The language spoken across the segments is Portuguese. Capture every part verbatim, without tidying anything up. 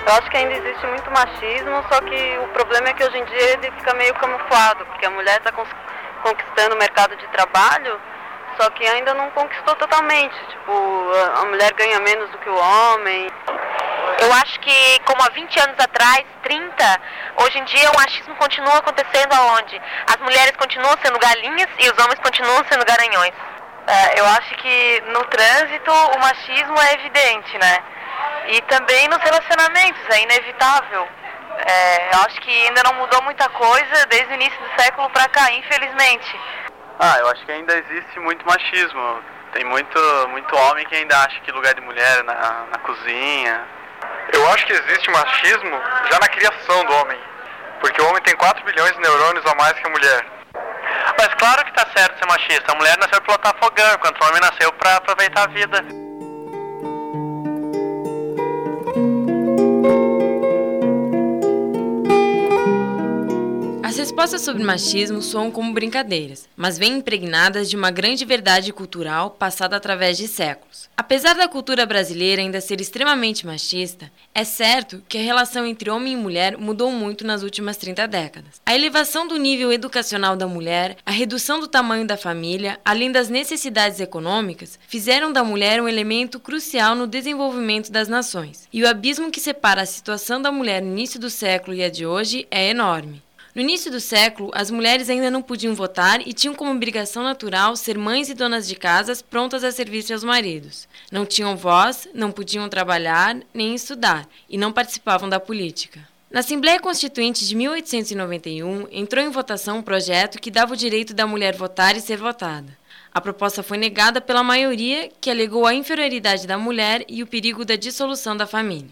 Eu acho que ainda existe muito machismo, só que o problema é que hoje em dia ele fica meio camuflado, porque a mulher está conquistando o mercado de trabalho, só que ainda não conquistou totalmente. Tipo, a mulher ganha menos do que o homem. Eu acho que, como há vinte anos atrás, trinta, hoje em dia o machismo continua acontecendo aonde? As mulheres continuam sendo galinhas e os homens continuam sendo garanhões. É, eu acho que no trânsito o machismo é evidente, né? E também nos relacionamentos, é inevitável. É, eu acho que ainda não mudou muita coisa desde o início do século pra cá, infelizmente. Ah, eu acho que ainda existe muito machismo. Tem muito, muito homem que ainda acha que lugar de mulher é na, na cozinha. Eu acho que existe machismo já na criação do homem, porque o homem tem quatro bilhões de neurônios a mais que a mulher. Mas claro que tá certo ser machista. A mulher nasceu para pilotar fogão, enquanto o homem nasceu para aproveitar a vida. As respostas sobre machismo soam como brincadeiras, mas vêm impregnadas de uma grande verdade cultural passada através de séculos. Apesar da cultura brasileira ainda ser extremamente machista, é certo que a relação entre homem e mulher mudou muito nas últimas trinta décadas. A elevação do nível educacional da mulher, a redução do tamanho da família, além das necessidades econômicas, fizeram da mulher um elemento crucial no desenvolvimento das nações. E o abismo que separa a situação da mulher no início do século e a de hoje é enorme. No início do século, as mulheres ainda não podiam votar e tinham como obrigação natural ser mães e donas de casas prontas a servir seus maridos. Não tinham voz, não podiam trabalhar nem estudar e não participavam da política. Na Assembleia Constituinte de mil oitocentos e noventa e um, entrou em votação um projeto que dava o direito da mulher votar e ser votada. A proposta foi negada pela maioria, que alegou a inferioridade da mulher e o perigo da dissolução da família.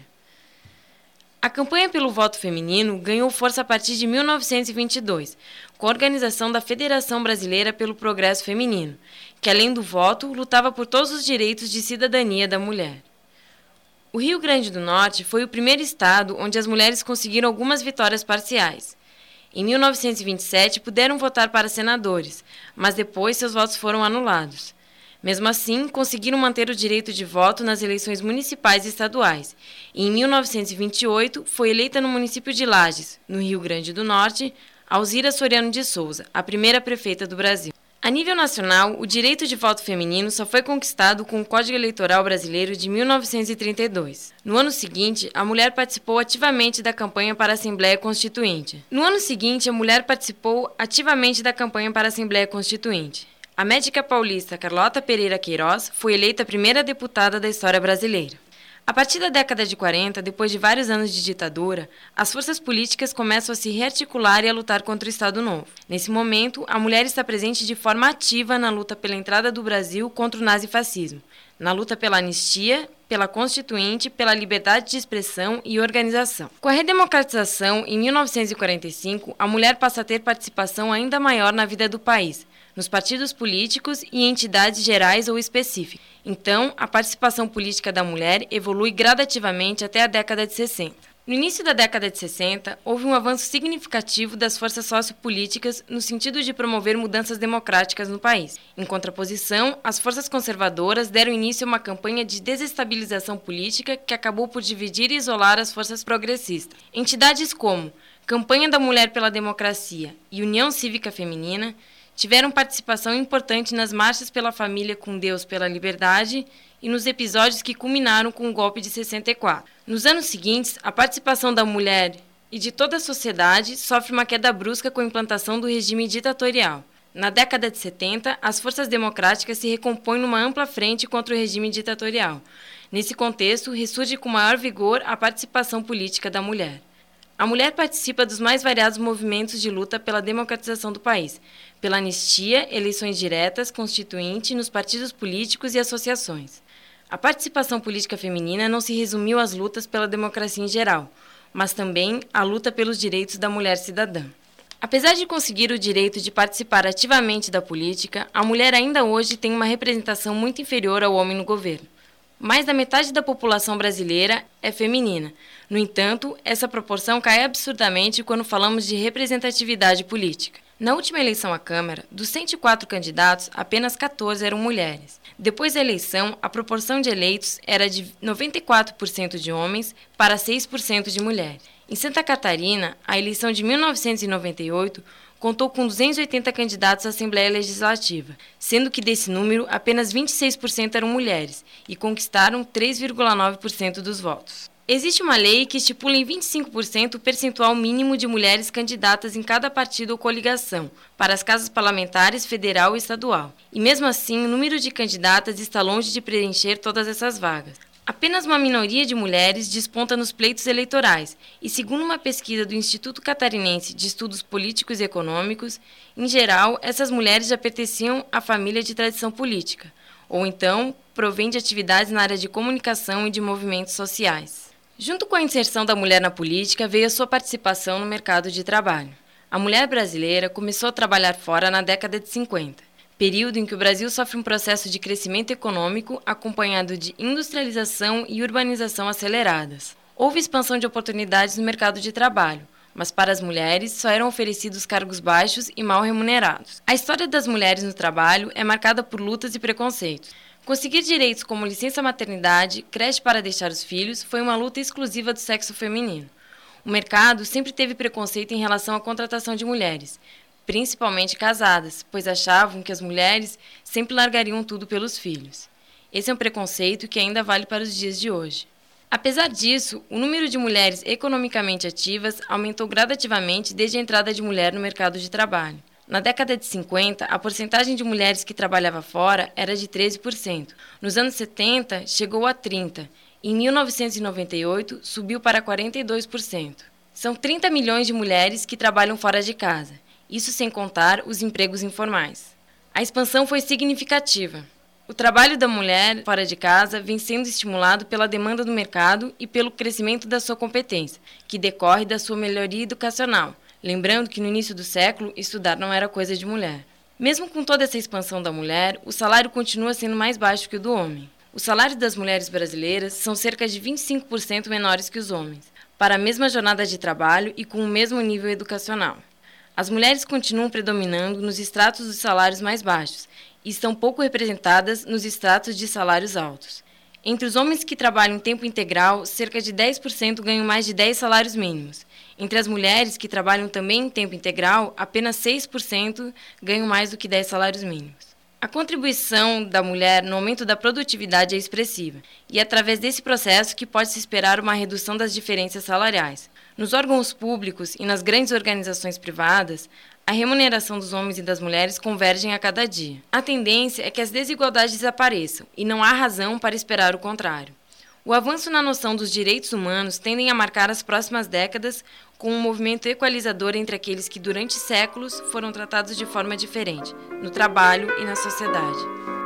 A campanha pelo voto feminino ganhou força a partir de mil novecentos e vinte e dois, com a organização da Federação Brasileira pelo Progresso Feminino, que além do voto, lutava por todos os direitos de cidadania da mulher. O Rio Grande do Norte foi o primeiro estado onde as mulheres conseguiram algumas vitórias parciais. Em mil novecentos e vinte e sete, puderam votar para senadores, mas depois seus votos foram anulados. Mesmo assim, conseguiram manter o direito de voto nas eleições municipais e estaduais. E em mil novecentos e vinte e oito, foi eleita no município de Lages, no Rio Grande do Norte, Alzira Soriano de Souza, a primeira prefeita do Brasil. A nível nacional, o direito de voto feminino só foi conquistado com o Código Eleitoral Brasileiro de mil novecentos e trinta e dois. No ano seguinte, a mulher participou ativamente da campanha para a Assembleia Constituinte. No ano seguinte, a mulher participou ativamente da campanha para a Assembleia Constituinte. A médica paulista Carlota Pereira Queiroz foi eleita a primeira deputada da história brasileira. A partir da década de quarenta, depois de vários anos de ditadura, as forças políticas começam a se rearticular e a lutar contra o Estado Novo. Nesse momento, a mulher está presente de forma ativa na luta pela entrada do Brasil contra o nazifascismo, na luta pela anistia, pela Constituinte, pela liberdade de expressão e organização. Com a redemocratização, em mil novecentos e quarenta e cinco, a mulher passa a ter participação ainda maior na vida do país, nos partidos políticos e em entidades gerais ou específicas. Então, a participação política da mulher evolui gradativamente até a década de sessenta. No início da década de sessenta, houve um avanço significativo das forças sociopolíticas no sentido de promover mudanças democráticas no país. Em contraposição, as forças conservadoras deram início a uma campanha de desestabilização política que acabou por dividir e isolar as forças progressistas. Entidades como Campanha da Mulher pela Democracia e União Cívica Feminina tiveram participação importante nas marchas pela família com Deus pela liberdade e nos episódios que culminaram com o golpe de sessenta e quatro. Nos anos seguintes, a participação da mulher e de toda a sociedade sofre uma queda brusca com a implantação do regime ditatorial. Na década de setenta, as forças democráticas se recompõem numa ampla frente contra o regime ditatorial. Nesse contexto, ressurge com maior vigor a participação política da mulher. A mulher participa dos mais variados movimentos de luta pela democratização do país, pela anistia, eleições diretas, constituinte, nos partidos políticos e associações. A participação política feminina não se resumiu às lutas pela democracia em geral, mas também à luta pelos direitos da mulher cidadã. Apesar de conseguir o direito de participar ativamente da política, a mulher ainda hoje tem uma representação muito inferior ao homem no governo. Mais da metade da população brasileira é feminina. No entanto, essa proporção cai absurdamente quando falamos de representatividade política. Na última eleição à Câmara, dos cento e quatro candidatos, apenas quatorze eram mulheres. Depois da eleição, a proporção de eleitos era de noventa e quatro por cento de homens para seis por cento de mulheres. Em Santa Catarina, a eleição de mil novecentos e noventa e oito contou com duzentos e oitenta candidatos à Assembleia Legislativa, sendo que desse número, apenas vinte e seis por cento eram mulheres e conquistaram três vírgula nove por cento dos votos. Existe uma lei que estipula em vinte e cinco por cento o percentual mínimo de mulheres candidatas em cada partido ou coligação, para as casas parlamentares federal e estadual. E mesmo assim, o número de candidatas está longe de preencher todas essas vagas. Apenas uma minoria de mulheres desponta nos pleitos eleitorais, e segundo uma pesquisa do Instituto Catarinense de Estudos Políticos e Econômicos, em geral, essas mulheres já pertenciam à família de tradição política, ou então provêm de atividades na área de comunicação e de movimentos sociais. Junto com a inserção da mulher na política, veio a sua participação no mercado de trabalho. A mulher brasileira começou a trabalhar fora na década de cinquenta, período em que o Brasil sofre um processo de crescimento econômico acompanhado de industrialização e urbanização aceleradas. Houve expansão de oportunidades no mercado de trabalho, mas para as mulheres só eram oferecidos cargos baixos e mal remunerados. A história das mulheres no trabalho é marcada por lutas e preconceitos. Conseguir direitos como licença maternidade, creche para deixar os filhos, foi uma luta exclusiva do sexo feminino. O mercado sempre teve preconceito em relação à contratação de mulheres, principalmente casadas, pois achavam que as mulheres sempre largariam tudo pelos filhos. Esse é um preconceito que ainda vale para os dias de hoje. Apesar disso, o número de mulheres economicamente ativas aumentou gradativamente desde a entrada de mulher no mercado de trabalho. Na década de cinquenta, a porcentagem de mulheres que trabalhava fora era de treze por cento. Nos anos setenta, chegou a trinta por cento. Em mil novecentos e noventa e oito, subiu para quarenta e dois por cento. São trinta milhões de mulheres que trabalham fora de casa, isso sem contar os empregos informais. A expansão foi significativa. O trabalho da mulher fora de casa vem sendo estimulado pela demanda do mercado e pelo crescimento da sua competência, que decorre da sua melhoria educacional. Lembrando que no início do século, estudar não era coisa de mulher. Mesmo com toda essa expansão da mulher, o salário continua sendo mais baixo que o do homem. Os salários das mulheres brasileiras são cerca de vinte e cinco por cento menores que os homens, para a mesma jornada de trabalho e com o mesmo nível educacional. As mulheres continuam predominando nos estratos dos salários mais baixos e estão pouco representadas nos estratos de salários altos. Entre os homens que trabalham em tempo integral, cerca de dez por cento ganham mais de dez salários mínimos. Entre as mulheres que trabalham também em tempo integral, apenas seis por cento ganham mais do que dez salários mínimos. A contribuição da mulher no aumento da produtividade é expressiva, e é através desse processo que pode-se esperar uma redução das diferenças salariais. Nos órgãos públicos e nas grandes organizações privadas, a remuneração dos homens e das mulheres convergem a cada dia. A tendência é que as desigualdades desapareçam, e não há razão para esperar o contrário. O avanço na noção dos direitos humanos tendem a marcar as próximas décadas com um movimento equalizador entre aqueles que durante séculos foram tratados de forma diferente, no trabalho e na sociedade.